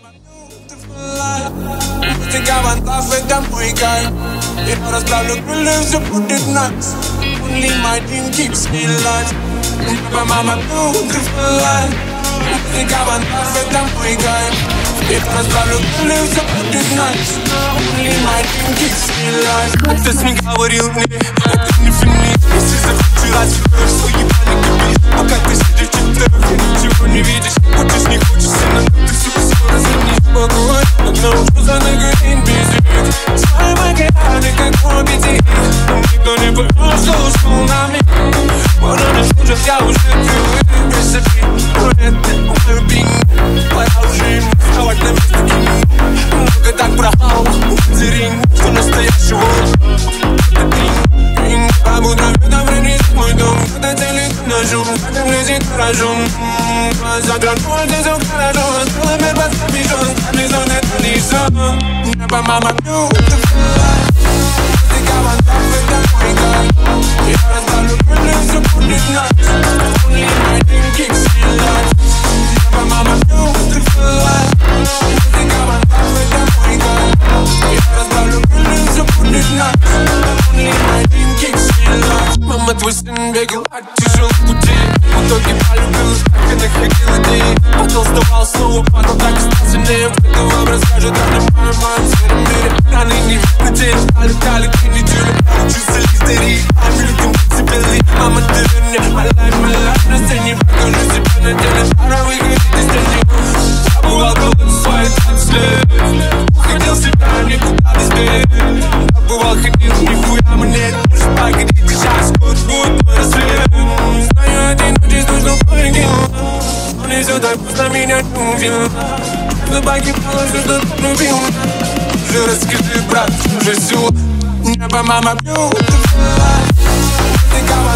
Цыгавантав, это мой кайф. Я расправлю крылья, все будет nice. Only my dream keeps me alive. Неба, мама, beautiful. Цыгавантав, это мой кайф. Я расправлю крылья, все будет nice. Only my dream keeps me alive. Отец мне говорил мне, это не финит. Если захочешь развиваешь свой ебаный кабель. Пока ты сидишь в чертах, ты ничего не видишь. Хочешь, не хочешь, сына, ты все развернешь. Погодь, одна уже за нагорит без вид. Свои макеты, как хоббити. Никто не понял, что ушел на миг. Пора не слушать, я уже привык. Присыпи, это мой любимый. Пора уже ему вставать на место кино. Много так брахал, зерин, что настоящего. Это трин, побуду видом, принес мой дом. Когда целик ножом, когда влезет гаражом. Загранул, ты все хорошо. Осталось мир под капюшон. Капюшон это не сон. Неба, мама, beautiful. Цыгавантав, это мой кайф. Я расправлю крылья, все будет nice. Only my dream keeps me alive. Неба, мама, beautiful. Цыгавантав, это мой кайф. Я расправлю крылья, все будет nice. Only my dream keeps me alive. Мама, твой сын бегал от тяжелых путей. В итоге полюбил, так и находил идеи. Потолстовал снова, потом так и стал сильнее. Этого расскажет о моем сером мире. Раны не видно день, летали 3 недели. Получился листерий, а людям подцепили. Мама, ты верни, my life, на сцене. Покажу себя на деле, пора выиграть из тени. Забывал голод своих 20 лет. Уходил себя, никуда без бед. Забывал, ходил, нихуя мне. Может погодить, сейчас год будет мой рассвет. Знаю, один ночь нужно покинуть. Он не все так просто меня не увидел. Но погибало все, что ты любил. Уже расскажи, брат, уже все. Неба, мама, beautiful.